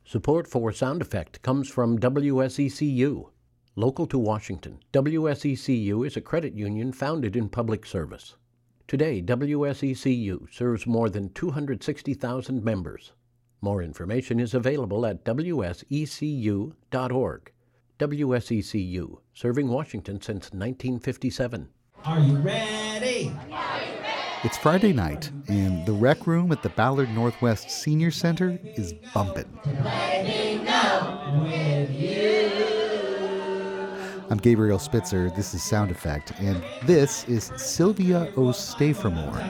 Support for Sound Effect comes from WSECU. Local to Washington, WSECU is a credit union founded in public service. Today, WSECU serves more than 260,000 members. More information is available at wsecu.org. WSECU, serving Washington since 1957. Are you ready? It's Friday night, and the rec room at the Ballard Northwest Senior Center is bumping. I'm Gabriel Spitzer, this is Sound Effect, and this is Sylvia O'Stafermore.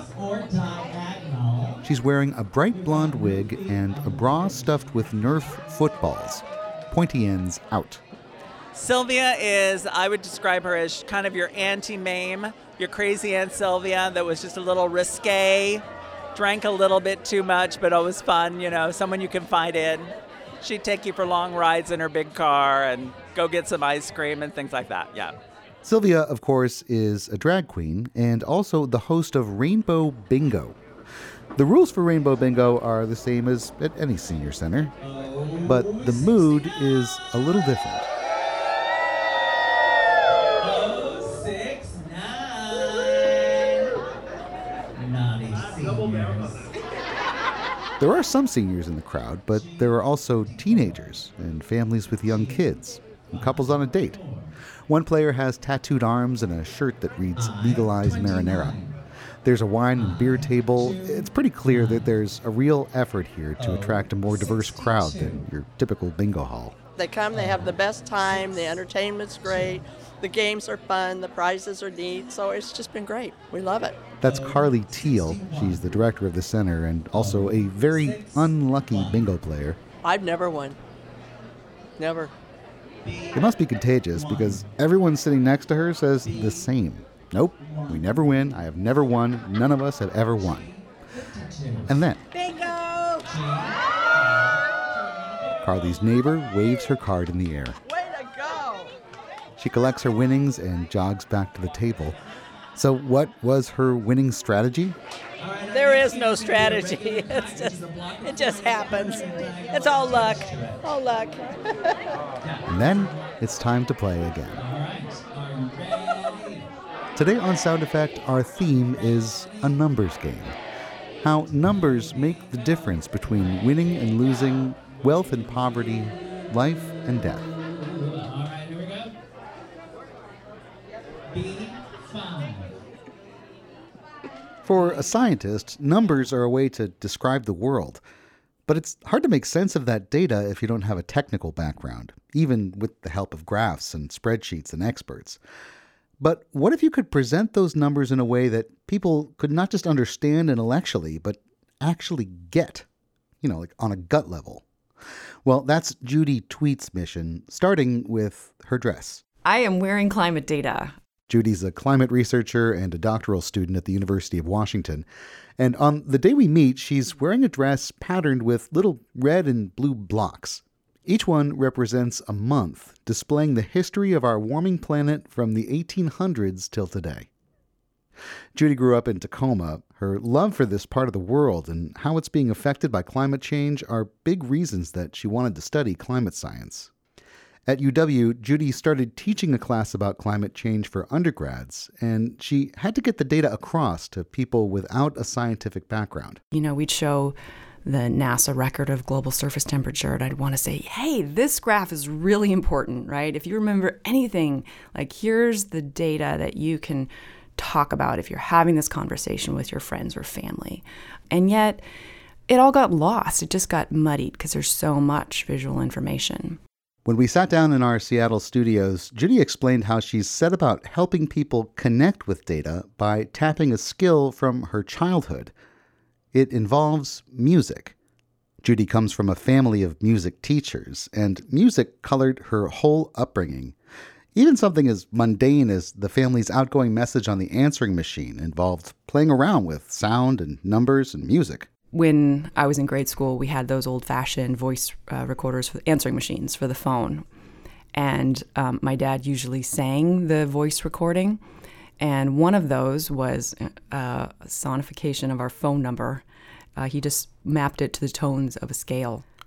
She's wearing a bright blonde wig and a bra stuffed with Nerf footballs, pointy ends out. Sylvia is, I would describe her as kind of your Auntie Mame, your crazy Aunt Sylvia that was just a little risque, drank a little bit too much, but always fun, someone you can find in. She'd take you for long rides in her big car and go get some ice cream and things like that, yeah. Sylvia, of course, is a drag queen and also the host of Rainbow Bingo. The rules for Rainbow Bingo are the same as at any senior center, but the mood is a little different. There are some seniors in the crowd, but there are also teenagers and families with young kids and couples on a date. One player has tattooed arms and a shirt that reads "Legalize Marinara." There's a wine and beer table. It's pretty clear that there's a real effort here to attract a more diverse crowd than your typical bingo hall. They come, they have the best time, the entertainment's great, the games are fun, the prizes are neat, so it's just been great. We love it. That's Carly Teal. She's the director of the center and also a very unlucky bingo player. I've never won. Never. It must be contagious because everyone sitting next to her says the same. Nope, we never win. I have never won. None of us have ever won. And then Bingo! Carly's neighbor waves her card in the air. Way to go! She collects her winnings and jogs back to the table. So what was her winning strategy? There is no strategy. It just happens. It's all luck. All luck. And then it's time to play again. Today on Sound Effect, our theme is a numbers game. How numbers make the difference between winning and losing, wealth and poverty, life and death. For a scientist, numbers are a way to describe the world. But it's hard to make sense of that data if you don't have a technical background, even with the help of graphs and spreadsheets and experts. But what if you could present those numbers in a way that people could not just understand intellectually, but actually get, like on a gut level? Well, that's Judy Tweet's mission, starting with her dress. I am wearing climate data. Judy's a climate researcher and a doctoral student at the University of Washington. And on the day we meet, she's wearing a dress patterned with little red and blue blocks. Each one represents a month, displaying the history of our warming planet from the 1800s till today. Judy grew up in Tacoma. Her love for this part of the world and how it's being affected by climate change are big reasons that she wanted to study climate science. At UW, Judy started teaching a class about climate change for undergrads, and she had to get the data across to people without a scientific background. We'd show the NASA record of global surface temperature, and I'd want to say, hey, this graph is really important, right? If you remember anything, here's the data that you can talk about if you're having this conversation with your friends or family. And yet, it all got lost. It just got muddied because there's so much visual information. When we sat down in our Seattle studios, Judy explained how she's set about helping people connect with data by tapping a skill from her childhood. It involves music. Judy comes from a family of music teachers, and music colored her whole upbringing. Even something as mundane as the family's outgoing message on the answering machine involved playing around with sound and numbers and music. When I was in grade school, we had those old-fashioned voice recorders for answering machines for the phone. And my dad usually sang the voice recording. And one of those was a sonification of our phone number. He just mapped it to the tones of a scale.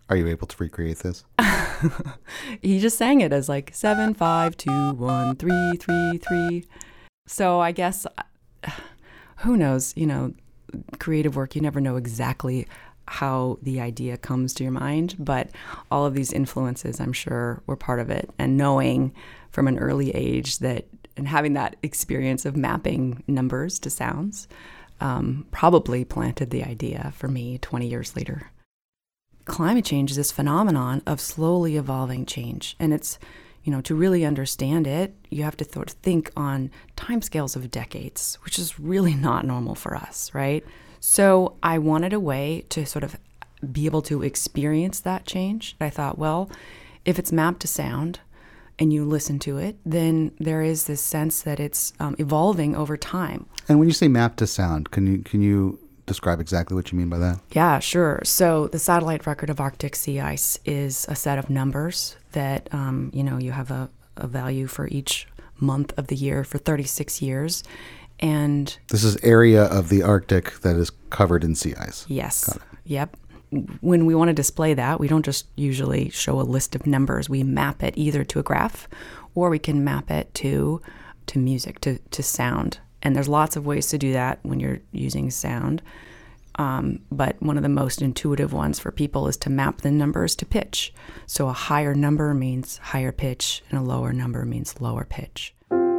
Are you able to recreate this? He just sang it as like 7, 5, 2, 1, 3, 3, 3. So I guess, who knows, creative work, you never know exactly how the idea comes to your mind, but all of these influences, I'm sure, were part of it. And knowing from an early age that, and having that experience of mapping numbers to sounds, probably planted the idea for me 20 years later. Climate change is this phenomenon of slowly evolving change. And it's, to really understand it, you have to think on timescales of decades, which is really not normal for us, right? So I wanted a way to sort of be able to experience that change. I thought, well, if it's mapped to sound and you listen to it, then there is this sense that it's evolving over time. And when you say mapped to sound, can you describe exactly what you mean by that? Yeah, sure. So the satellite record of Arctic sea ice is a set of numbers that, you have a value for each month of the year for 36 years. And this is area of the Arctic that is covered in sea ice. Yes. Got it. Yep. When we want to display that, we don't just usually show a list of numbers. We map it either to a graph or we can map it to music, to sound. And there's lots of ways to do that when you're using sound. But one of the most intuitive ones for people is to map the numbers to pitch. So a higher number means higher pitch and a lower number means lower pitch.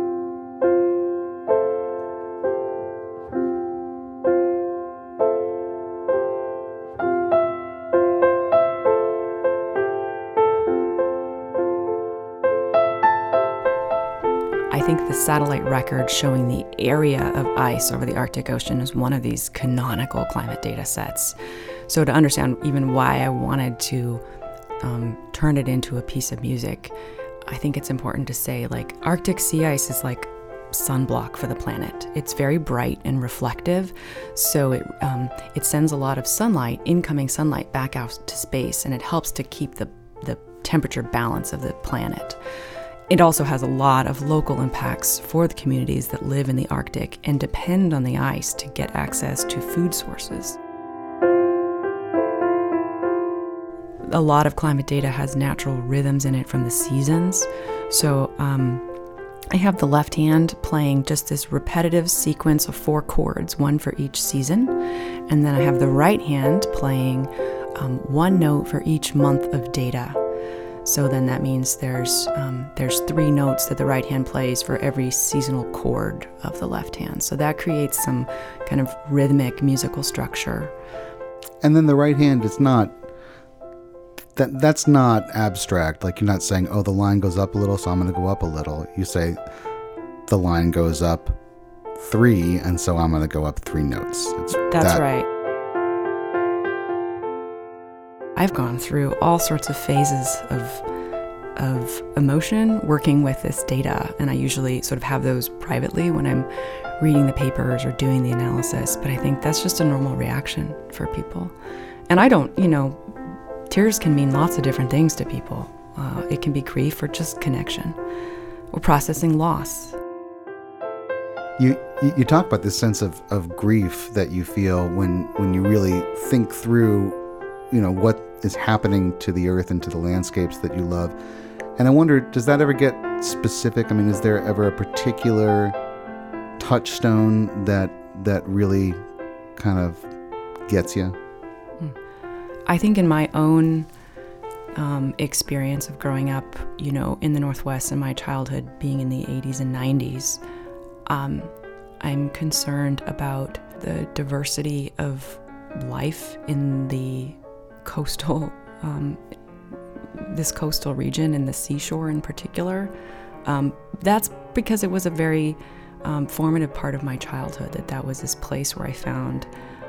I think the satellite record showing the area of ice over the Arctic Ocean is one of these canonical climate data sets. So to understand even why I wanted to turn it into a piece of music, I think it's important to say, like, Arctic sea ice is like sunblock for the planet. It's very bright and reflective, so it sends a lot of sunlight, incoming sunlight, back out to space, and it helps to keep the temperature balance of the planet. It also has a lot of local impacts for the communities that live in the Arctic and depend on the ice to get access to food sources. A lot of climate data has natural rhythms in it from the seasons. So I have the left hand playing just this repetitive sequence of 4 chords, one for each season. And then I have the right hand playing one note for each month of data. So then that means there's 3 notes that the right hand plays for every seasonal chord of the left hand. So that creates some kind of rhythmic musical structure. And then the right hand is not, that's not abstract. Like, you're not saying, oh, the line goes up a little, so I'm going to go up a little. You say the line goes up 3, and so I'm going to go up 3 notes. That's right. I've gone through all sorts of phases of emotion working with this data, and I usually sort of have those privately when I'm reading the papers or doing the analysis, but I think that's just a normal reaction for people. And I don't, tears can mean lots of different things to people. It can be grief or just connection or processing loss. You talk about this sense of grief that you feel when you really think through, what is happening to the earth and to the landscapes that you love. And I wonder, does that ever get specific? I mean, is there ever a particular touchstone that really kind of gets you? I think in my own experience of growing up, in the Northwest in my childhood, being in the 80s and 90s, I'm concerned about the diversity of life in the coastal, this coastal region and the seashore in particular. That's because it was a very formative part of my childhood, that was this place where I found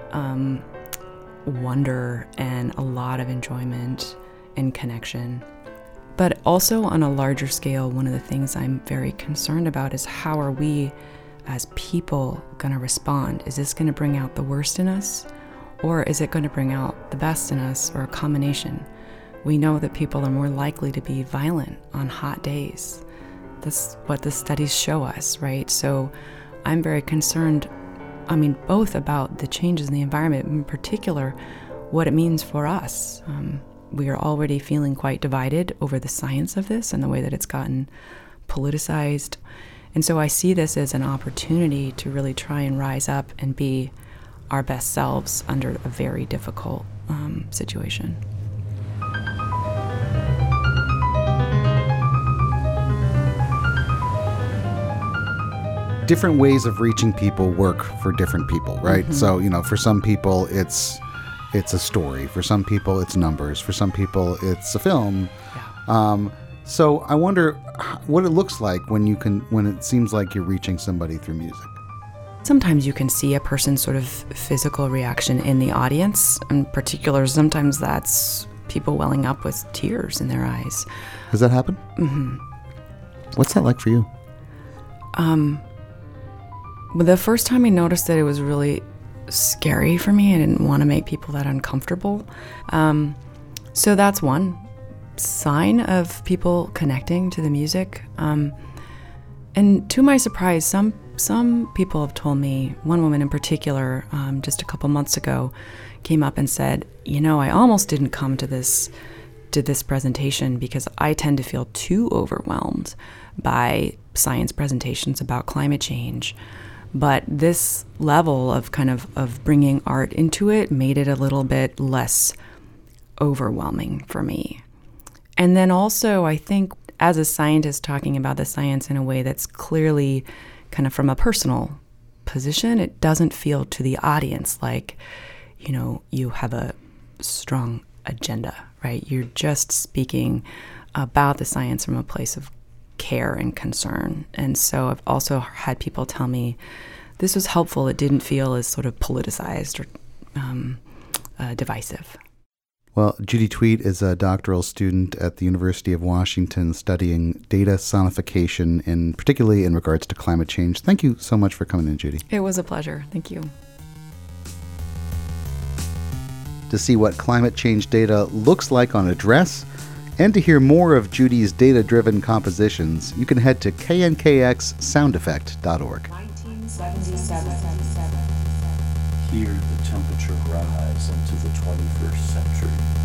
wonder and a lot of enjoyment and connection. But also on a larger scale, one of the things I'm very concerned about is how are we as people going to respond? Is this going to bring out the worst in us? Or is it going to bring out the best in us, or a combination? We know that people are more likely to be violent on hot days. That's what the studies show us, right? So I'm very concerned, both about the changes in the environment, in particular, what it means for us. we are already feeling quite divided over the science of this and the way that it's gotten politicized. And so I see this as an opportunity to really try and rise up and be our best selves under a very difficult situation. Different ways of reaching people work for different people, right? Mm-hmm. So, for some people it's a story. For some people it's numbers. For some people it's a film. Yeah. So I wonder what it looks like when it seems like you're reaching somebody through music. Sometimes you can see a person's sort of physical reaction in the audience. In particular, sometimes that's people welling up with tears in their eyes. Does that happen? Mm-hmm. What's that like for you? Well, the first time I noticed that, it was really scary for me. I didn't want to make people that uncomfortable. So that's one sign of people connecting to the music. And to my surprise, some people have told me, one woman in particular, just a couple months ago, came up and said, I almost didn't come to this presentation because I tend to feel too overwhelmed by science presentations about climate change. But this level of of bringing art into it made it a little bit less overwhelming for me. And then also, I think, as a scientist talking about the science in a way that's clearly kind of from a personal position, it doesn't feel to the audience like, you have a strong agenda, right? You're just speaking about the science from a place of care and concern. And so I've also had people tell me this was helpful. It didn't feel as sort of politicized or divisive. Well, Judy Tweet is a doctoral student at the University of Washington studying data sonification, and particularly in regards to climate change. Thank you so much for coming in, Judy. It was a pleasure. Thank you. To see what climate change data looks like on a dress, and to hear more of Judy's data-driven compositions, you can head to knkxsoundeffect.org. 1977. Hear the temperature rise into the 21st century.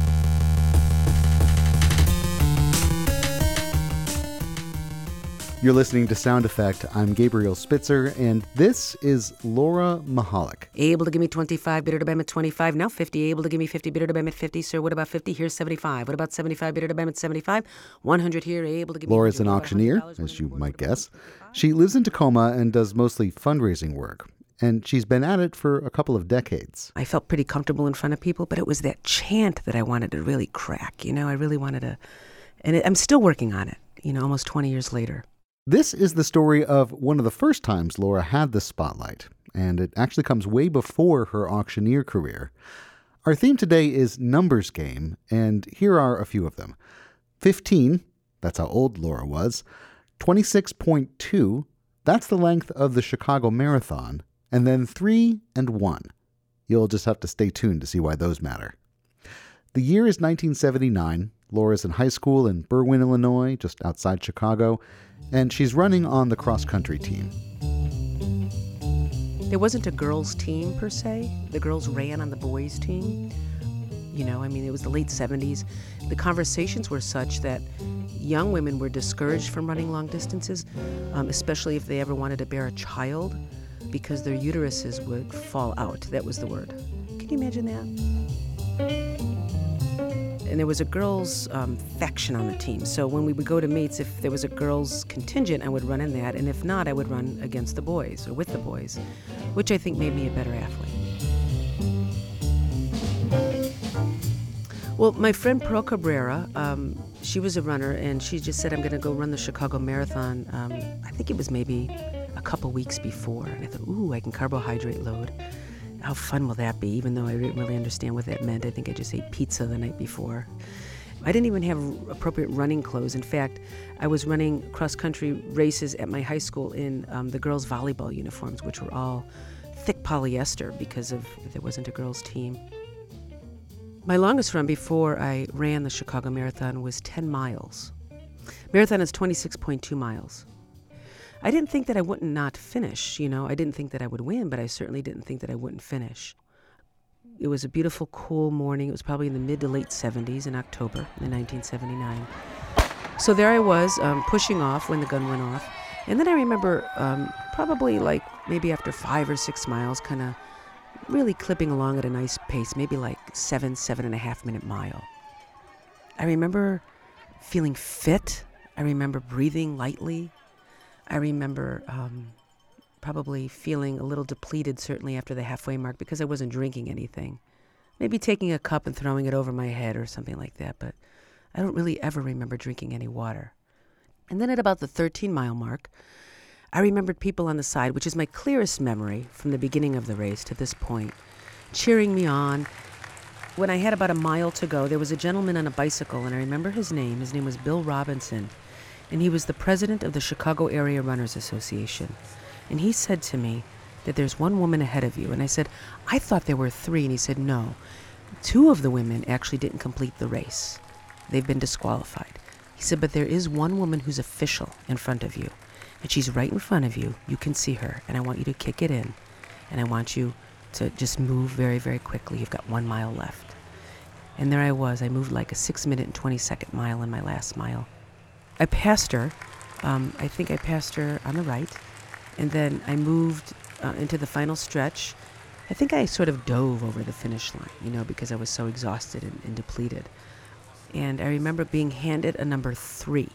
You're listening to Sound Effect. I'm Gabriel Spitzer, and this is Laura Mahalik. Able to give me 25, bidder to BAM at 25. Now 50. Able to give me 50, bidder to BAM at 50. Sir, what about 50? Here's 75. What about 75, bidder to BAM at 75? 100 here. Able to give me... Laura's an auctioneer, as you might guess. She lives in Tacoma and does mostly fundraising work. And she's been at it for a couple of decades. I felt pretty comfortable in front of people, but it was that chant that I wanted to really crack. I really wanted to... And I'm still working on it, almost 20 years later. This is the story of one of the first times Laura had the spotlight, and it actually comes way before her auctioneer career. Our theme today is numbers game, and here are a few of them. 15, that's how old Laura was. 26.2, that's the length of the Chicago Marathon. And then 3 and 1. You'll just have to stay tuned to see why those matter. The year is 1979. Laura's in high school in Berwyn, Illinois, just outside Chicago, and she's running on the cross-country team. There wasn't a girls' team, per se. The girls ran on the boys' team. It was the late 70s. The conversations were such that young women were discouraged from running long distances, especially if they ever wanted to bear a child, because their uteruses would fall out. That was the word. Can you imagine that? And there was a girls' faction on the team. So when we would go to meets, if there was a girls' contingent, I would run in that. And if not, I would run against the boys or with the boys, which I think made me a better athlete. Well, my friend Pearl Cabrera, she was a runner, and she just said, I'm going to go run the Chicago Marathon. I think it was maybe a couple weeks before. And I thought, I can carbohydrate load. How fun will that be? Even though I didn't really understand what that meant. I think I just ate pizza the night before. I didn't even have appropriate running clothes. In fact, I was running cross-country races at my high school in the girls' volleyball uniforms, which were all thick polyester because there wasn't a girls' team. My longest run before I ran the Chicago Marathon was 10 miles. Marathon is 26.2 miles. I didn't think that I wouldn't not finish, I didn't think that I would win, but I certainly didn't think that I wouldn't finish. It was a beautiful, cool morning. It was probably in the mid to late 70s in October in 1979. So there I was, pushing off when the gun went off. And then I remember probably like maybe after 5 or 6 miles, kind of really clipping along at a nice pace, maybe like 7.5 minute mile. I remember feeling fit. I remember breathing lightly. I remember probably feeling a little depleted, certainly after the halfway mark, because I wasn't drinking anything. Maybe taking a cup and throwing it over my head or something like that, but I don't really ever remember drinking any water. And then at about the 13-mile mark, I remembered people on the side, which is my clearest memory from the beginning of the race to this point, cheering me on. When I had about a mile to go, there was a gentleman on a bicycle, and I remember his name. His name was Bill Robinson, and he was the president of the Chicago Area Runners Association. And he said to me that there's one woman ahead of you. And I said, I thought there were 3. And he said, no. 2 of the women actually didn't complete the race. They've been disqualified. He said, but there is one woman who's official in front of you. And she's right in front of you. You can see her. And I want you to kick it in. And I want you to just move very, very quickly. You've got 1 mile left. And there I was. I moved like a 6-minute and 20-second mile in my last mile. I passed her. I think I passed her on the right. And then I moved into the final stretch. I think I sort of dove over the finish line, because I was so exhausted and depleted. And I remember being handed a number 3.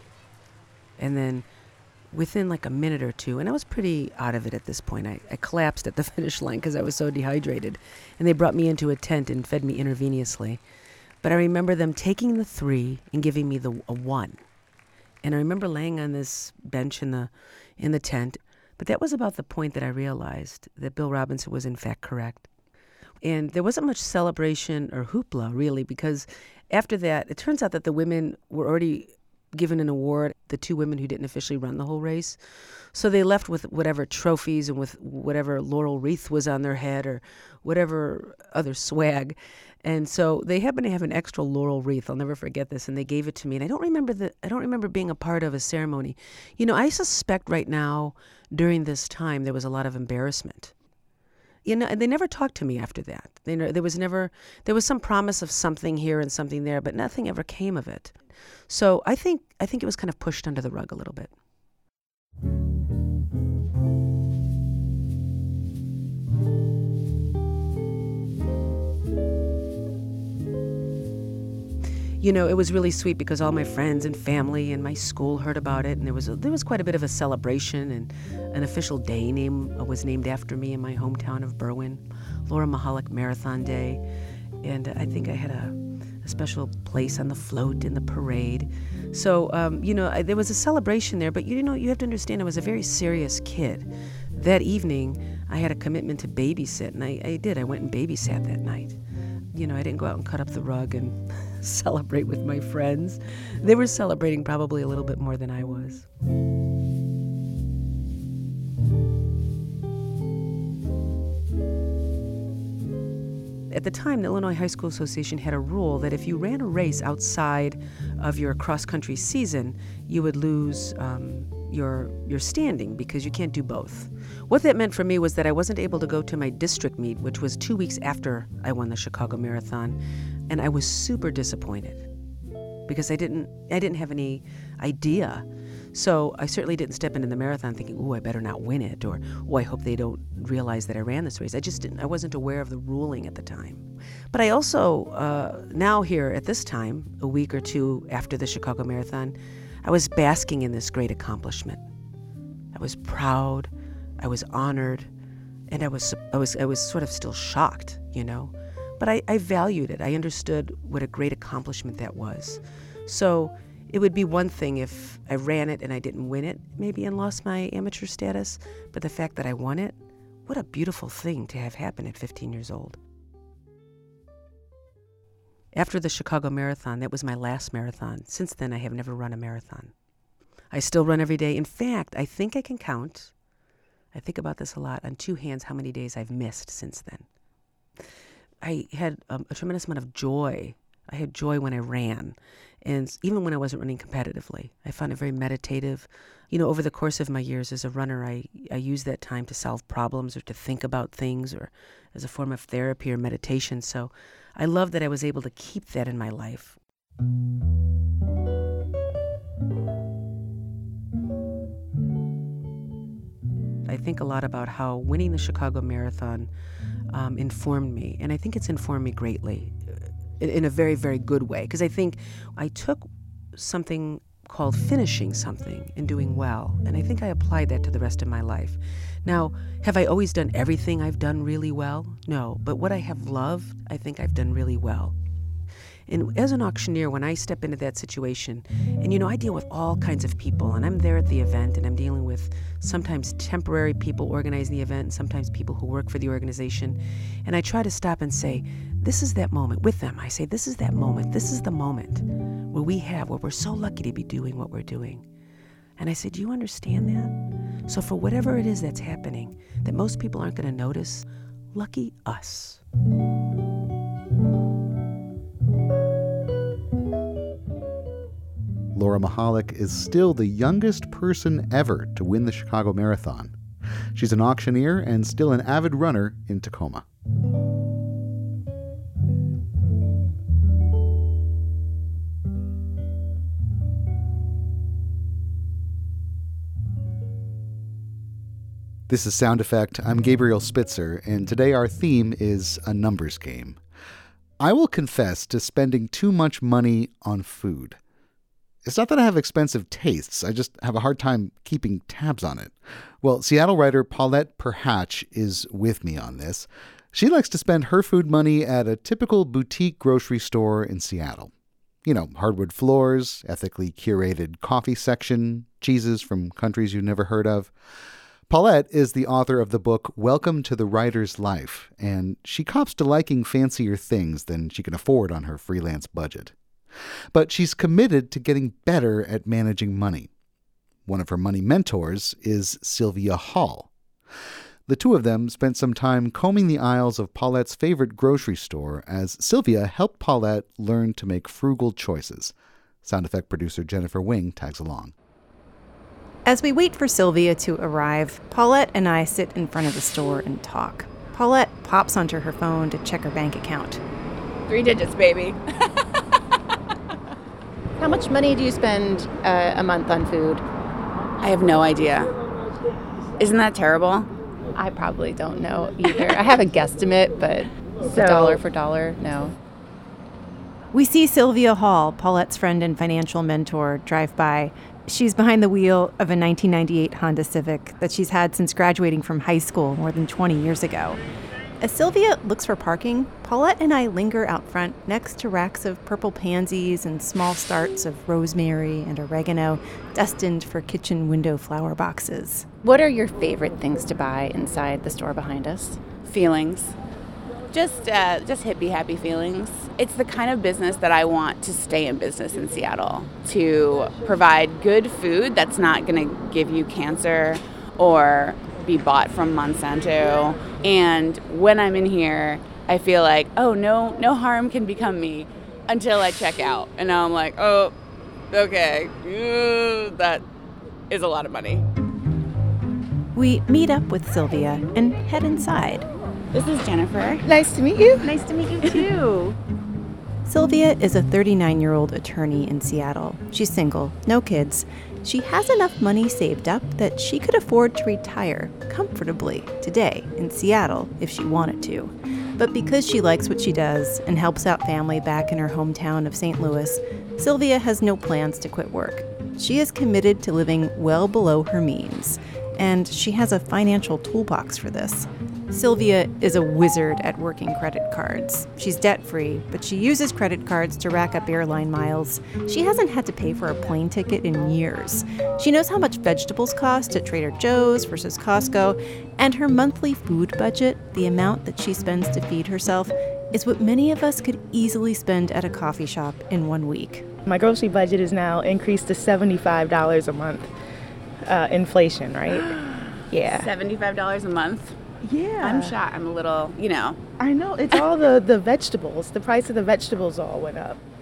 And then within like a minute or two, and I was pretty out of it at this point, I collapsed at the finish line because I was so dehydrated. And they brought me into a tent and fed me intravenously. But I remember them taking the 3 and giving me a 1. And I remember laying on this bench in the tent. But that was about the point that I realized that Bill Robinson was in fact correct. And there wasn't much celebration or hoopla, really, because after that, it turns out that the women were already given an award, the 2 women who didn't officially run the whole race. So they left with whatever trophies and with whatever laurel wreath was on their head or whatever other swag. And so they happened to have an extra laurel wreath. I'll never forget this. And they gave it to me. And I don't remember being a part of a ceremony. I suspect right now during this time there was a lot of embarrassment. And they never talked to me after that. There was some promise of something here and something there, but nothing ever came of it. So I think it was kind of pushed under the rug a little bit. It was really sweet because all my friends and family and my school heard about it, and there was quite a bit of a celebration, and an official day was named after me in my hometown of Berwyn, Laura Mahalik Marathon Day, and I think I had a special place on the float in the parade. So, there was a celebration there, but you have to understand I was a very serious kid. That evening, I had a commitment to babysit, and I did. I went and babysat that night. I didn't go out and cut up the rug and celebrate with my friends. They were celebrating probably a little bit more than I was. At the time, the Illinois High School Association had a rule that if you ran a race outside of your cross-country season, you would lose your standing because you can't do both. What that meant for me was that I wasn't able to go to my district meet, which was 2 weeks after I won the Chicago Marathon, and I was super disappointed because I didn't have any idea. So I certainly didn't step into the marathon thinking, I better not win it, or, I hope they don't realize that I ran this race. I wasn't aware of the ruling at the time. But I also, now here at this time, a week or 2 after the Chicago Marathon, I was basking in this great accomplishment. I was proud, I was honored, and I was sort of still shocked, But I valued it. I understood what a great accomplishment that was. So it would be one thing if I ran it and I didn't win it, maybe, and lost my amateur status. But the fact that I won it, what a beautiful thing to have happen at 15 years old. After the Chicago Marathon, that was my last marathon. Since then, I have never run a marathon. I still run every day. In fact, I think I can count, I think about this a lot, on 2 hands how many days I've missed since then. I had a tremendous amount of joy. I had joy when I ran. And even when I wasn't running competitively, I found it very meditative. Over the course of my years as a runner, I used that time to solve problems or to think about things or as a form of therapy or meditation. So I love that I was able to keep that in my life. I think a lot about how winning the Chicago Marathon informed me, and I think it's informed me greatly in a very, very good way, because I think I took something called finishing something and doing well, and I think I applied that to the rest of my life. Now, have I always done everything I've done really well? No, but what I have loved, I think I've done really well. And as an auctioneer, when I step into that situation, and I deal with all kinds of people, and I'm there at the event, and I'm dealing with sometimes temporary people organizing the event, and sometimes people who work for the organization, and I try to stop and say, this is that moment with them. I say, this is that moment. This is the moment where we're so lucky to be doing what we're doing. And I said, do you understand that? So for whatever it is that's happening, that most people aren't going to notice, lucky us. Laura Michalik is still the youngest person ever to win the Chicago Marathon. She's an auctioneer and still an avid runner in Tacoma. This is Sound Effect. I'm Gabriel Spitzer, and today our theme is a numbers game. I will confess to spending too much money on food. It's not that I have expensive tastes, I just have a hard time keeping tabs on it. Well, Seattle writer Paulette Perhatch is with me on this. She likes to spend her food money at a typical boutique grocery store in Seattle. Hardwood floors, ethically curated coffee section, cheeses from countries you've never heard of. Paulette is the author of the book Welcome to the Writer's Life, and she cops to liking fancier things than she can afford on her freelance budget. But she's committed to getting better at managing money. One of her money mentors is Sylvia Hall. The two of them spent some time combing the aisles of Paulette's favorite grocery store as Sylvia helped Paulette learn to make frugal choices. Sound effect producer Jennifer Wing tags along. As we wait for Sylvia to arrive, Paulette and I sit in front of the store and talk. Paulette pops onto her phone to check her bank account. 3 digits, baby. How much money do you spend a month on food? I have no idea. Isn't that terrible? I probably don't know either. I have a guesstimate, but dollar for dollar, no. We see Sylvia Hall, Paulette's friend and financial mentor, drive by. She's behind the wheel of a 1998 Honda Civic that she's had since graduating from high school more than 20 years ago. As Sylvia looks for parking, Paulette and I linger out front next to racks of purple pansies and small starts of rosemary and oregano destined for kitchen window flower boxes. What are your favorite things to buy inside the store behind us? Feelings. Just hippie happy feelings. It's the kind of business that I want to stay in business in Seattle, to provide good food that's not going to give you cancer or be bought from Monsanto. And when I'm in here, I feel like, oh, no harm can become me until I check out. And now I'm like, oh, okay, that is a lot of money. We meet up with Sylvia and head inside. This is Jennifer. Nice to meet you. Nice to meet you too. Sylvia is a 39-year-old attorney in Seattle. She's single, no kids. She has enough money saved up that she could afford to retire comfortably today in Seattle if she wanted to. But because she likes what she does and helps out family back in her hometown of St. Louis, Sylvia has no plans to quit work. She is committed to living well below her means, and she has a financial toolbox for this. Sylvia is a wizard at working credit cards. She's debt-free, but she uses credit cards to rack up airline miles. She hasn't had to pay for a plane ticket in years. She knows how much vegetables cost at Trader Joe's versus Costco, and her monthly food budget, the amount that she spends to feed herself, is what many of us could easily spend at a coffee shop in 1 week. My grocery budget is now increased to $75 a month. Inflation, right? Yeah. $75 a month? Yeah. I'm shocked. I'm a little, I know. It's all the vegetables. The price of the vegetables all went up.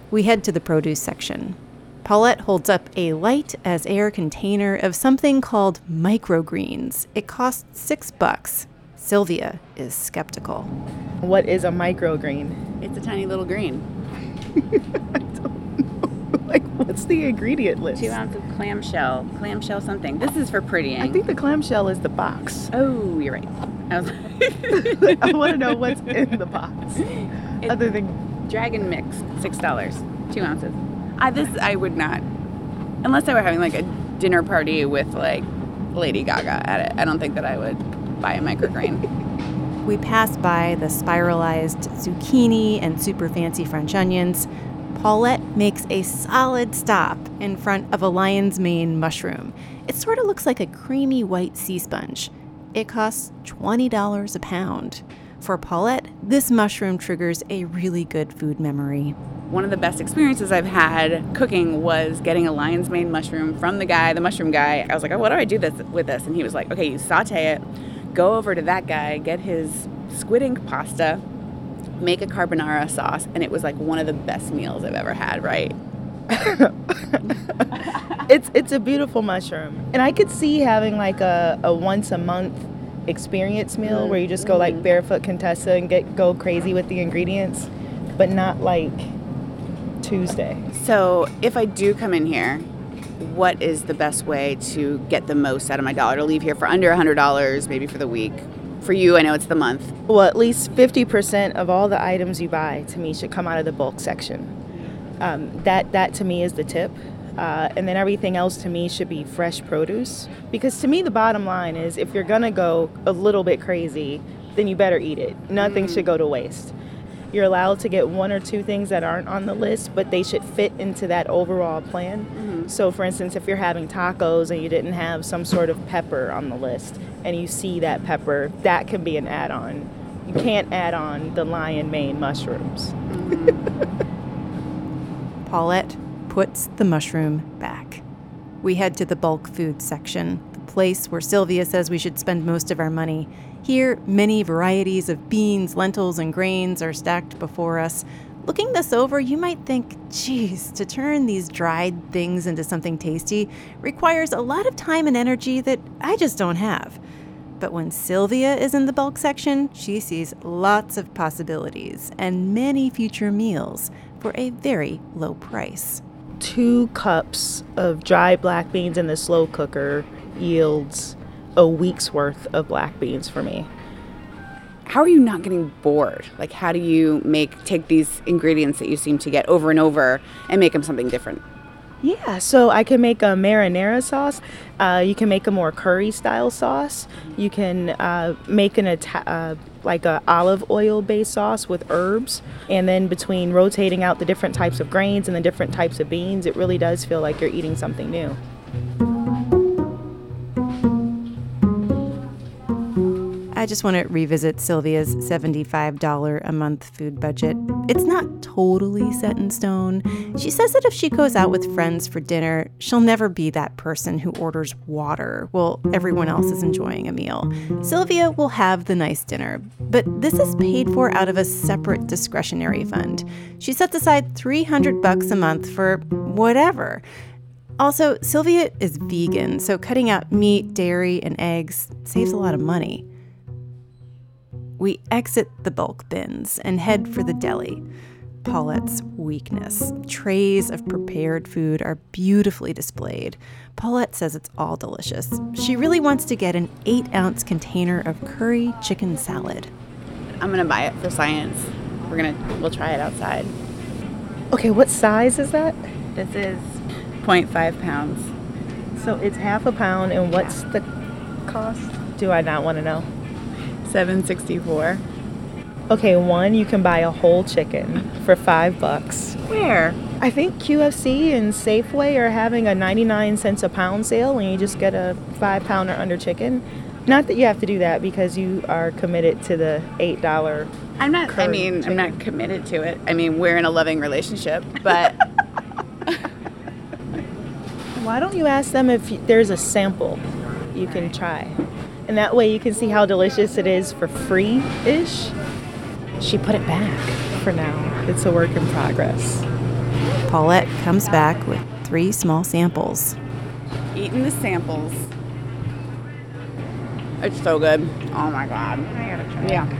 We head to the produce section. Paulette holds up a light-as-air container of something called microgreens. It costs $6. Sylvia is skeptical. What is a microgreen? It's a tiny little green. I don't know. Like, what's the ingredient list? 2 ounces of clamshell something. This is for prettying. I think the clamshell is the box. Oh, you're right. I want to know what's in the box. Other than Dragon Mix, $6, 2 ounces. I would not, unless I were having like a dinner party with like Lady Gaga at it. I don't think that I would buy a microgreen. We pass by the spiralized zucchini and super fancy French onions. Paulette makes a solid stop in front of a lion's mane mushroom. It sort of looks like a creamy white sea sponge. It costs $20 a pound. For Paulette, this mushroom triggers a really good food memory. One of the best experiences I've had cooking was getting a lion's mane mushroom from the mushroom guy. I was like, oh, what do I do with this? And he was like, okay, you saute it, go over to that guy, get his squid ink pasta, make a carbonara sauce, and it was like one of the best meals I've ever had, right? It's a beautiful mushroom. And I could see having like a once a month experience meal where you just go like barefoot Contessa and go crazy with the ingredients, but not like Tuesday. So if I do come in here, what is the best way to get the most out of my dollar, to leave here for under $100, maybe for the week? For you, I know it's the month. Well, at least 50% of all the items you buy, to me, should come out of the bulk section. That to me is the tip. And then everything else to me should be fresh produce. Because to me, the bottom line is if you're going to go a little bit crazy, then you better eat it. Nothing should go to waste. You're allowed to get 1 or 2 things that aren't on the list, but they should fit into that overall plan. So, for instance, if you're having tacos and you didn't have some sort of pepper on the list and you see that pepper, that can be an add-on. You can't add on the lion mane mushrooms. Paulette puts the mushroom back. We head to the bulk food section, the place where Sylvia says we should spend most of our money. Here, many varieties of beans, lentils, and grains are stacked before us. Looking this over, you might think, geez, to turn these dried things into something tasty requires a lot of time and energy that I just don't have. But when Sylvia is in the bulk section, she sees lots of possibilities and many future meals for a very low price. 2 cups of dry black beans in the slow cooker yields a week's worth of black beans for me. How are you not getting bored? Like, how do you take these ingredients that you seem to get over and over and make them something different? Yeah, so I can make a marinara sauce. You can make a more curry-style sauce. You can make like a olive oil-based sauce with herbs. And then between rotating out the different types of grains and the different types of beans, it really does feel like you're eating something new. I just want to revisit Sylvia's $75 a month food budget. It's not totally set in stone. She says that if she goes out with friends for dinner, she'll never be that person who orders water while everyone else is enjoying a meal. Sylvia will have the nice dinner, but this is paid for out of a separate discretionary fund. She sets aside $300 a month for whatever. Also, Sylvia is vegan, so cutting out meat, dairy, and eggs saves a lot of money. We exit the bulk bins and head for the deli. Paulette's weakness. Trays of prepared food are beautifully displayed. Paulette says it's all delicious. She really wants to get an 8-ounce container of curry chicken salad. I'm going to buy it for science. We'll try it outside. Okay, what size is that? This is 0.5 pounds. So it's half a pound, and what's the cost? Do I not want to know? $7.64. Okay, one, you can buy a whole chicken for $5. Where? I think QFC and Safeway are having a 99 cents a pound sale, and you just get a 5-pounder under chicken. Not that you have to do that because you are committed to the $8. I'm not committed to it. I mean, we're in a loving relationship, but why don't you ask them if there's a sample you can try? And that way you can see how delicious it is for free-ish. She put it back for now. It's a work in progress. Paulette comes back with 3 small samples. Eating the samples. It's so good. Oh my God. I gotta try. Yeah.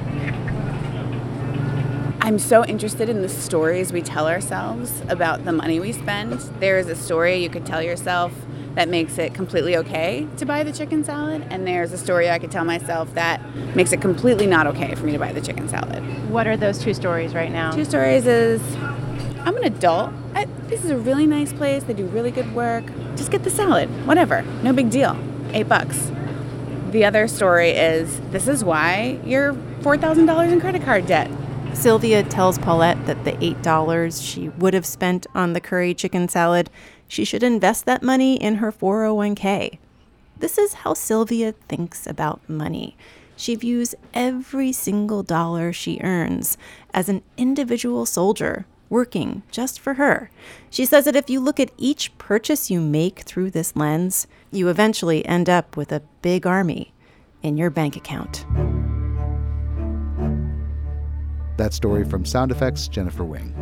I'm so interested in the stories we tell ourselves about the money we spend. There is a story you could tell yourself that makes it completely okay to buy the chicken salad, and there's a story I could tell myself that makes it completely not okay for me to buy the chicken salad. What are those 2 stories right now? 2 stories is, I'm an adult. This is a really nice place. They do really good work. Just get the salad. Whatever. No big deal. $8. The other story is, this is why you're $4,000 in credit card debt. Sylvia tells Paulette that the $8 she would have spent on the curry chicken salad, she should invest that money in her 401k. This is how Sylvia thinks about money. She views every single dollar she earns as an individual soldier working just for her. She says that if you look at each purchase you make through this lens, you eventually end up with a big army in your bank account. That story from Sound Effects, Jennifer Wing.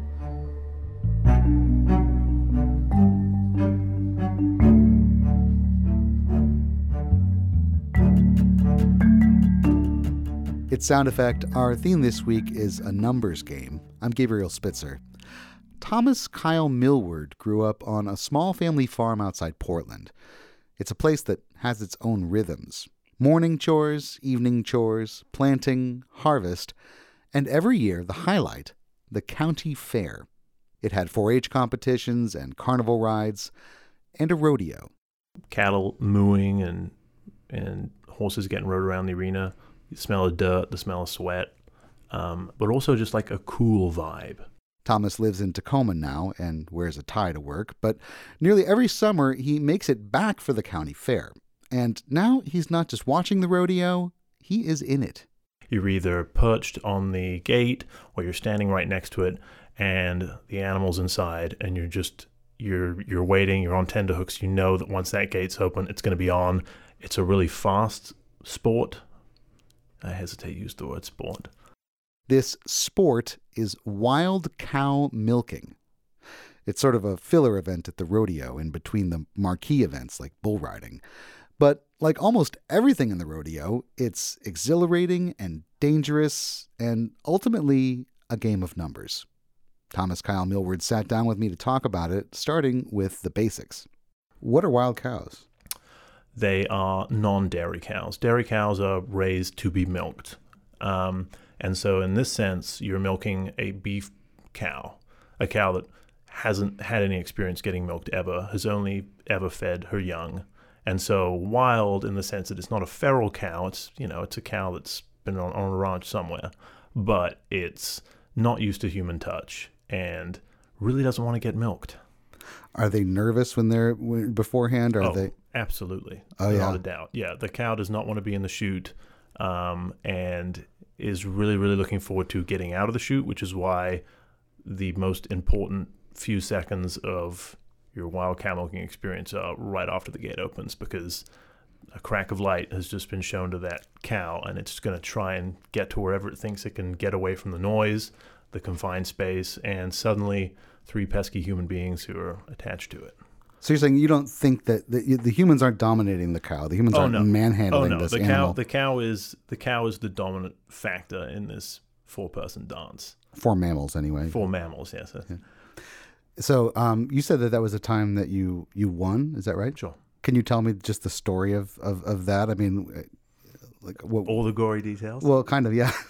It's Sound Effect. Our theme this week is a numbers game. I'm Gabriel Spitzer. Thomas Kyle Millward grew up on a small family farm outside Portland. It's a place that has its own rhythms. Morning chores, evening chores, planting, harvest, and every year the highlight, the county fair. It had 4-H competitions and carnival rides and a rodeo. Cattle mooing and horses getting rode around the arena. The smell of dirt, the smell of sweat, but also just like a cool vibe. Thomas lives in Tacoma now and wears a tie to work, but nearly every summer he makes it back for the county fair. And now he's not just watching the rodeo, he is in it. You're either perched on the gate or you're standing right next to it and the animal's inside and you're waiting, you're on tenterhooks. You know that once that gate's open, it's going to be on. It's a really fast sport. I hesitate to use the word sport. This sport is wild cow milking. It's sort of a filler event at the rodeo in between the marquee events like bull riding. But like almost everything in the rodeo, it's exhilarating and dangerous and ultimately a game of numbers. Thomas Kyle Millward sat down with me to talk about it, starting with the basics. What are wild cows? They are non-dairy cows. Dairy cows are raised to be milked. And so in this sense, you're milking a beef cow, a cow that hasn't had any experience getting milked ever, has only ever fed her young. And so wild in the sense that it's not a feral cow. It's a cow that's been on a ranch somewhere, but it's not used to human touch and really doesn't want to get milked. Are they nervous when they're beforehand? Or are they? Absolutely. Oh, yeah. Without a doubt. Yeah, the cow does not want to be in the chute and is really, really looking forward to getting out of the chute, which is why the most important few seconds of your wild cow milking experience are right after the gate opens, because a crack of light has just been shown to that cow, and it's going to try and get to wherever it thinks it can get away from the noise, the confined space, and suddenly 3 pesky human beings who are attached to it. So you're saying you don't think that the humans aren't dominating the cow? The humans aren't manhandling this animal? The cow is the dominant factor in this 4-person dance. 4 mammals, anyway. 4 mammals, yes. Yeah. So you said that was a time that you won. Is that right? Sure. Can you tell me just the story of that? I mean, all the gory details? Well, kind of, yeah.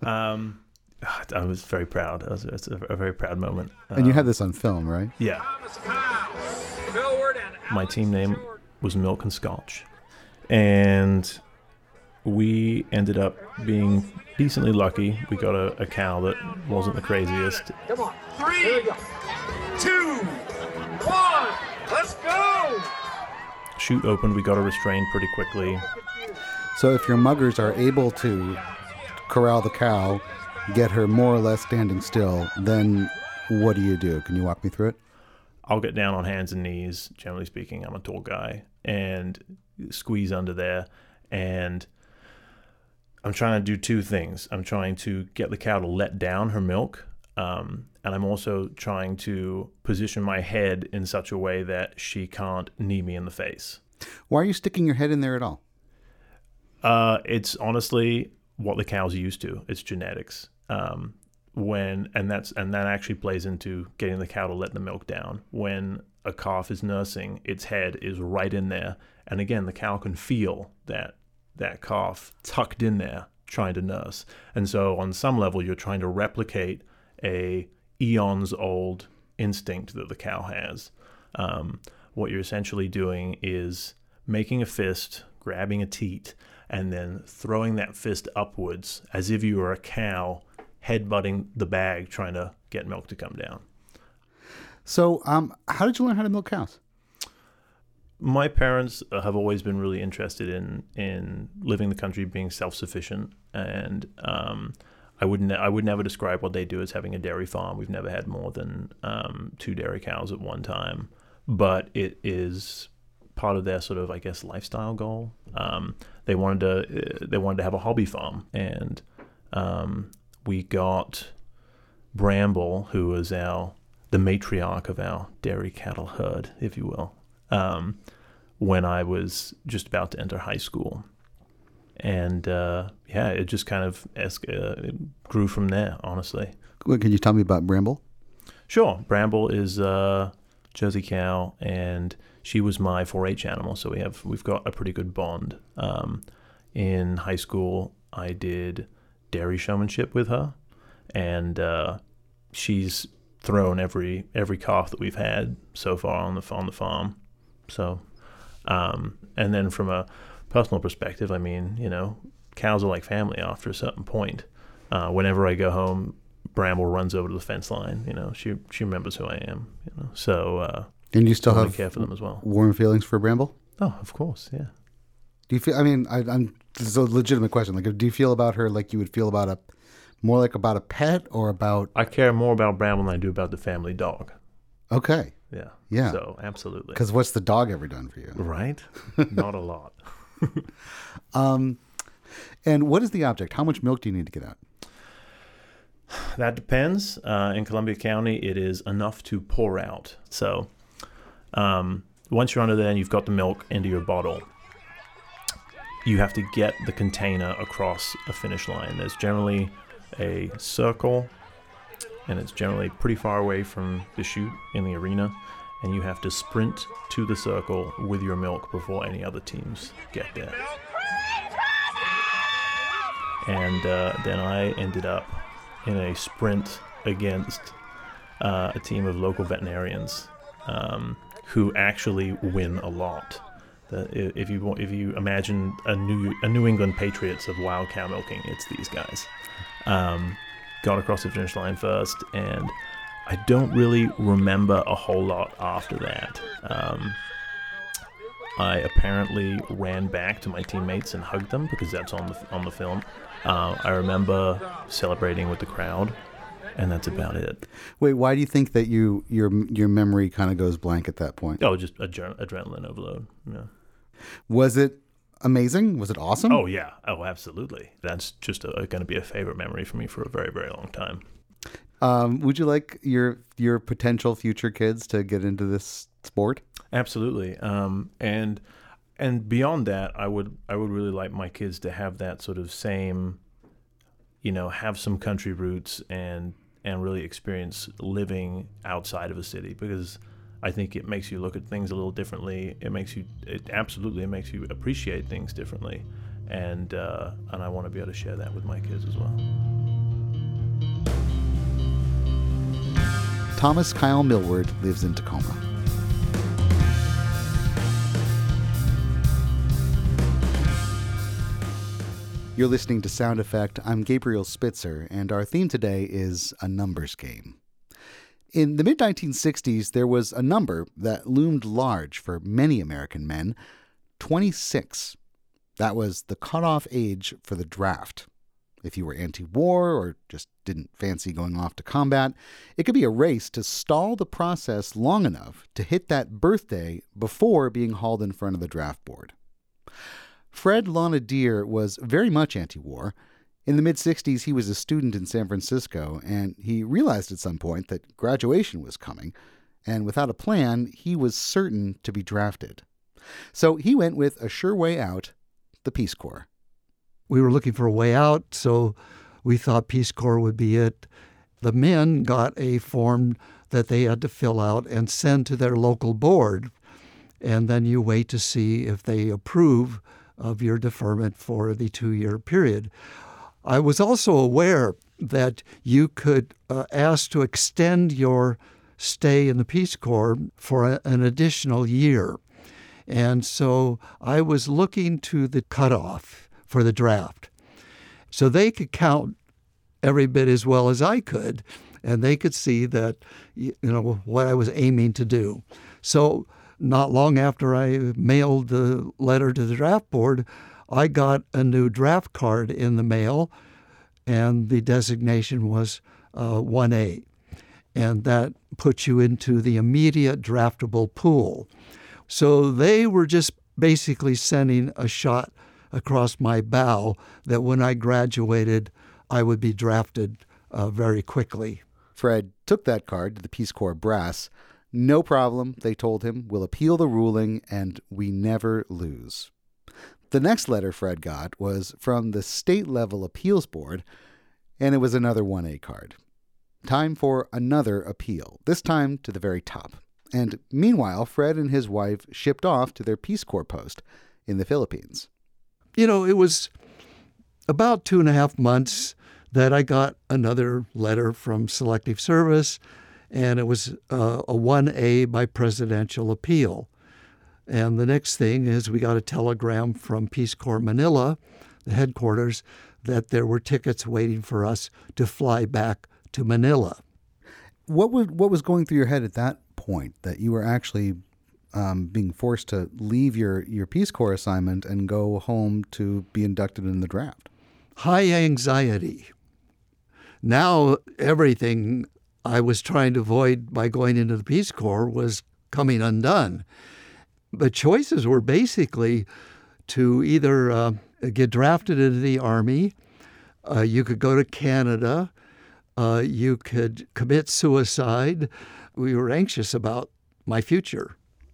I was very proud. It's a very proud moment. And you had this on film, right? Yeah. My team name was Milk and Scotch. And we ended up being decently lucky. We got a cow that wasn't the craziest. Come on. 3, 2, 1, let's go! Chute opened, we got her restrained pretty quickly. So if your muggers are able to corral the cow, get her more or less standing still, then what do you do? Can you walk me through it? I'll get down on hands and knees, generally speaking. I'm a tall guy, and squeeze under there. And I'm trying to do 2 things. I'm trying to get the cow to let down her milk And I'm also trying to position my head in such a way that she can't knee me in the face. Why are you sticking your head in there at all? It's honestly what the cows are used to. It's genetics. That actually plays into getting the cow to let the milk down. When a calf is nursing, its head is right in there, and again, the cow can feel that calf tucked in there trying to nurse. And so on some level, you're trying to replicate a eons old instinct that the cow has. What you're essentially doing is making a fist, grabbing a teat, and then throwing that fist upwards as if you were a cow headbutting the bag trying to get milk to come down. So how did you learn how to milk cows? My parents have always been really interested in living the country, being self-sufficient, and I would never describe what they do as having a dairy farm. We've never had more than 2 dairy cows at one time, but it is part of their sort of, I guess, lifestyle goal. They wanted to have a hobby farm, and we got Bramble, who was the matriarch of our dairy cattle herd, if you will, when I was just about to enter high school. And it just kind of it grew from there, honestly. Can you tell me about Bramble? Sure. Bramble is a Jersey cow, and she was my 4-H animal, so we've got a pretty good bond. In high school, I did dairy showmanship with her, and she's thrown every calf that we've had so far on the farm. So, and then from a personal perspective, I mean, cows are like family after a certain point. Whenever I go home, Bramble runs over to the fence line. She remembers who I am. So and you still have care for them as well. Warm feelings for Bramble? Oh, of course, yeah. Do you feel? I mean, this is a legitimate question. Like, do you feel about her like you would feel about about a pet, or about? I care more about Bramble than I do about the family dog. Okay. Yeah. Yeah. So absolutely. Because what's the dog ever done for you? Right. Not a lot. And what is the object? How much milk do you need to get out? That depends. In Columbia County, it is enough to pour out. So once you're under there and you've got the milk into your bottle, you have to get the container across a finish line. There's generally a circle, and it's generally pretty far away from the chute in the arena, and you have to sprint to the circle with your milk before any other teams get there. And then I ended up in a sprint against a team of local veterinarians who actually win a lot. If you imagine a New England Patriots of wild cow milking, it's these guys. Got across the finish line first, and I don't really remember a whole lot after that. I apparently ran back to my teammates and hugged them because that's on the film. I remember celebrating with the crowd, and that's about it. Wait, why do you think that your memory kind of goes blank at that point? Oh, just adrenaline overload. Yeah. Was it amazing? Was it awesome? Oh, yeah. Oh, absolutely. That's just going to be a favorite memory for me for a very, very long time. Would you like your potential future kids to get into this sport? Absolutely. And beyond that, I would really like my kids to have that sort of same, have some country roots and really experience living outside of a city, because I think it makes you look at things a little differently. It makes you appreciate things differently, and I want to be able to share that with my kids as well. Thomas Kyle Millward lives in Tacoma. You're listening to Sound Effect. I'm Gabriel Spitzer, and our theme today is a numbers game. In the mid-1960s, there was a number that loomed large for many American men, 26. That was the cutoff age for the draft. If you were anti-war or just didn't fancy going off to combat, it could be a race to stall the process long enough to hit that birthday before being hauled in front of the draft board. Fred Lonadier was very much anti-war. In the mid-'60s, he was a student in San Francisco, and he realized at some point that graduation was coming, and without a plan, he was certain to be drafted. So he went with a sure way out, the Peace Corps. We were looking for a way out, so we thought Peace Corps would be it. The men got a form that they had to fill out and send to their local board, and then you wait to see if they approve of your deferment for the 2-year period. I was also aware that you could ask to extend your stay in the Peace Corps for an additional year. And so I was looking to the cutoff for the draft. So they could count every bit as well as I could, and they could see that, what I was aiming to do. So not long after I mailed the letter to the draft board, I got a new draft card in the mail, and the designation was 1A. And that puts you into the immediate draftable pool. So they were just basically sending a shot across my bow that when I graduated, I would be drafted very quickly. Fred took that card to the Peace Corps brass. No problem, they told him. We'll appeal the ruling, and we never lose. The next letter Fred got was from the state-level appeals board, and it was another 1A card. Time for another appeal, this time to the very top. And meanwhile, Fred and his wife shipped off to their Peace Corps post in the Philippines. It was about 2.5 months that I got another letter from Selective Service, and it was a 1A by presidential appeal. And the next thing is we got a telegram from Peace Corps Manila, the headquarters, that there were tickets waiting for us to fly back to Manila. What was going through your head at that point, that you were actually being forced to leave your Peace Corps assignment and go home to be inducted in the draft? High anxiety. Now everything I was trying to avoid by going into the Peace Corps was coming undone. The choices were basically to either get drafted into the Army, you could go to Canada, you could commit suicide. We were anxious about my future.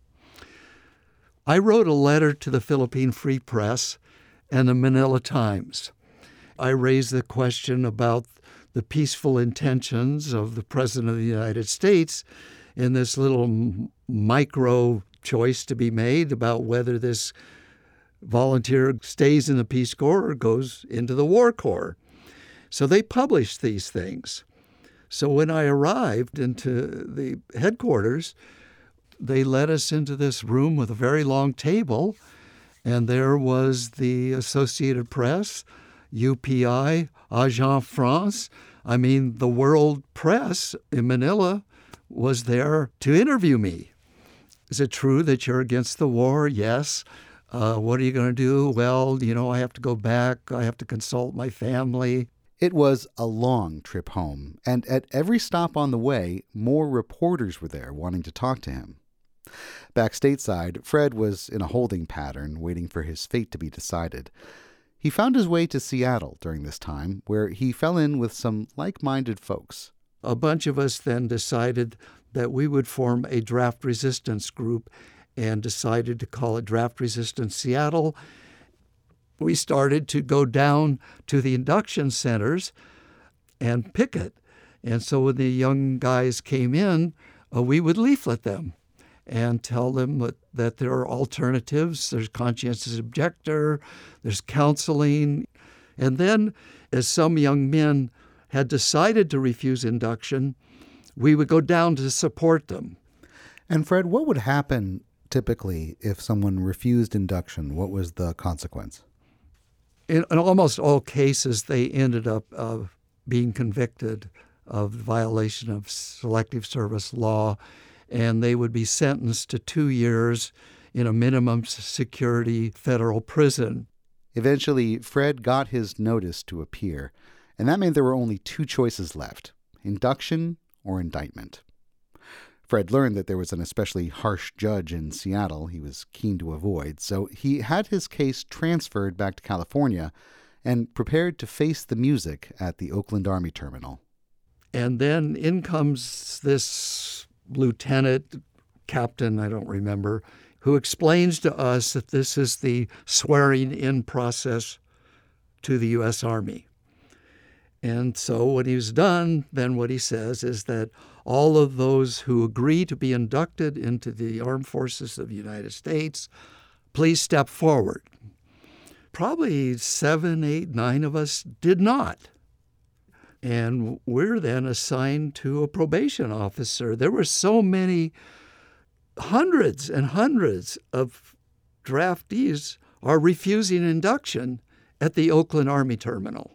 I wrote a letter to the Philippine Free Press and the Manila Times. I raised the question about the peaceful intentions of the President of the United States in this little micro choice to be made about whether this volunteer stays in the Peace Corps or goes into the War Corps. So they published these things. So when I arrived into the headquarters, they led us into this room with a very long table, and there was the Associated Press, UPI, Agence France. I mean, the world press in Manila was there to interview me. Is it true that you're against the war? Yes. What are you going to do? Well, I have to go back. I have to consult my family. It was a long trip home, and at every stop on the way, more reporters were there wanting to talk to him. Back stateside, Fred was in a holding pattern, waiting for his fate to be decided. He found his way to Seattle during this time, where he fell in with some like-minded folks. A bunch of us then decided that we would form a draft resistance group and decided to call it Draft Resistance Seattle. We started to go down to the induction centers and picket. And so when the young guys came in, we would leaflet them and tell them that there are alternatives. There's conscientious objector, there's counseling. And then, as some young men had decided to refuse induction, we would go down to support them. And Fred, what would happen typically if someone refused induction? What was the consequence? In almost all cases, they ended up being convicted of violation of selective service law, and they would be sentenced to 2 years in a minimum security federal prison. Eventually, Fred got his notice to appear, and that meant there were only 2 choices left: induction or indictment. Fred learned that there was an especially harsh judge in Seattle he was keen to avoid, so he had his case transferred back to California and prepared to face the music at the Oakland Army Terminal. And then in comes this lieutenant, captain, I don't remember, who explains to us that this is the swearing-in process to the U.S. Army. And so when he was done, then what he says is that all of those who agree to be inducted into the Armed Forces of the United States, please step forward. Probably 7, 8, 9 of us did not. And we're then assigned to a probation officer. There were so many, hundreds and hundreds of draftees are refusing induction at the Oakland Army Terminal.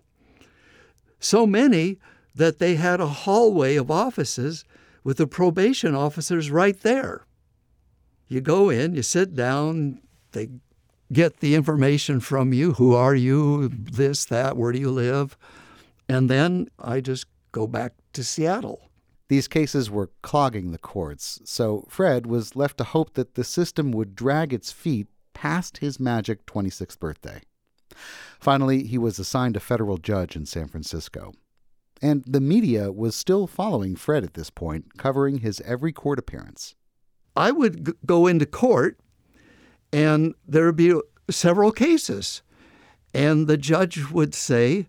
So many that they had a hallway of offices with the probation officers right there. You go in, you sit down, they get the information from you. Who are you? This, that, where do you live? And then I just go back to Seattle. These cases were clogging the courts, so Fred was left to hope that the system would drag its feet past his magic 26th birthday. Finally, he was assigned a federal judge in San Francisco. And the media was still following Fred at this point, covering his every court appearance. I would go into court, and there would be several cases. And the judge would say,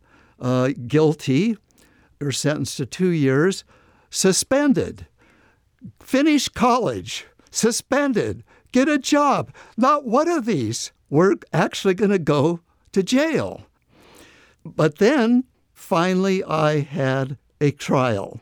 guilty, or sentenced to 2 years, suspended, finish college, suspended, get a job. Not one of these were actually going to go to jail. But then, finally, I had a trial.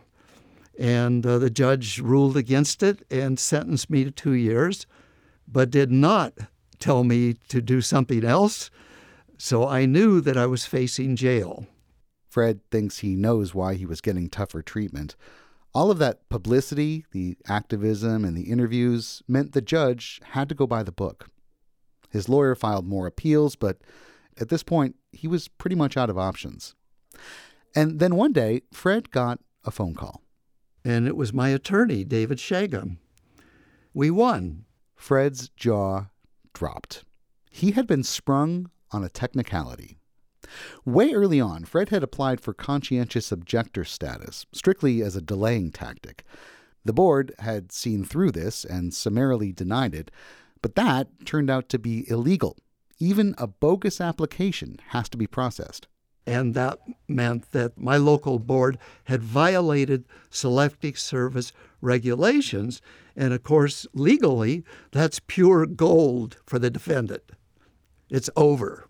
And the judge ruled against it and sentenced me to 2 years, but did not tell me to do something else. So I knew that I was facing jail. Fred thinks he knows why he was getting tougher treatment. All of that publicity, the activism, and the interviews meant the judge had to go by the book. His lawyer filed more appeals, but at this point, he was pretty much out of options. And then one day, Fred got a phone call. And it was my attorney, David Shagum. We won. Fred's jaw dropped. He had been sprung on a technicality. Way early on, Fred had applied for conscientious objector status, strictly as a delaying tactic. The board had seen through this and summarily denied it, but that turned out to be illegal. Even a bogus application has to be processed. And that meant that my local board had violated Selective Service regulations. And of course, legally, that's pure gold for the defendant. It's over.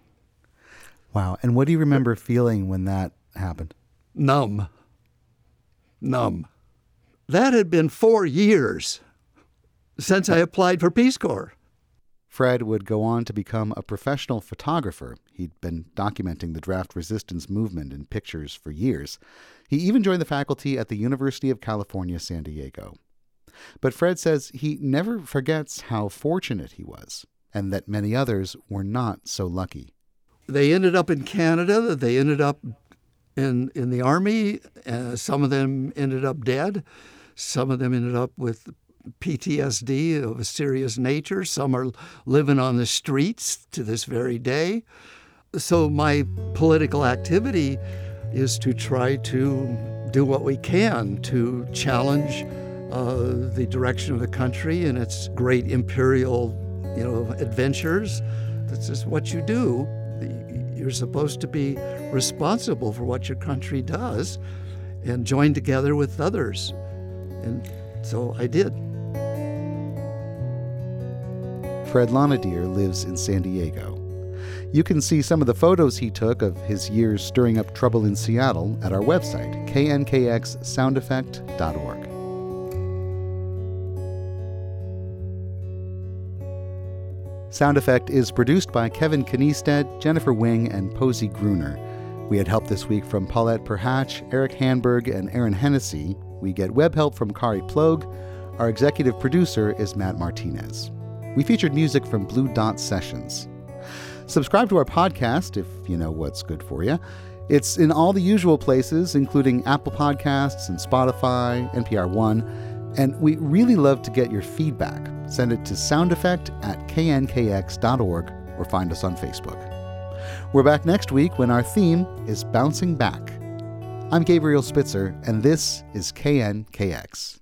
Wow. And what do you remember feeling when that happened? Numb. That had been 4 years since I applied for Peace Corps. Fred would go on to become a professional photographer. He'd been documenting the draft resistance movement in pictures for years. He even joined the faculty at the University of California, San Diego. But Fred says he never forgets how fortunate he was, and that many others were not so lucky. They ended up in Canada. They ended up in the Army. Some of them ended up dead. Some of them ended up with PTSD of a serious nature. Some are living on the streets to this very day. So my political activity is to try to do what we can to challenge the direction of the country and its great imperial, adventures. This is what you do. You're supposed to be responsible for what your country does and join together with others. And so I did. Fred Lonadier lives in San Diego. You can see some of the photos he took of his years stirring up trouble in Seattle at our website, knkxsoundeffect.org. Sound Effect is produced by Kevin Kniestead, Jennifer Wing, and Posey Gruner. We had help this week from Paulette Perhatch, Eric Hanberg, and Aaron Hennessy. We get web help from Kari Plogue. Our executive producer is Matt Martinez. We featured music from Blue Dot Sessions. Subscribe to our podcast if you know what's good for you. It's in all the usual places, including Apple Podcasts and Spotify, NPR One. And we really love to get your feedback. Send it to soundeffect@knkx.org or find us on Facebook. We're back next week when our theme is Bouncing Back. I'm Gabriel Spitzer, and this is KNKX.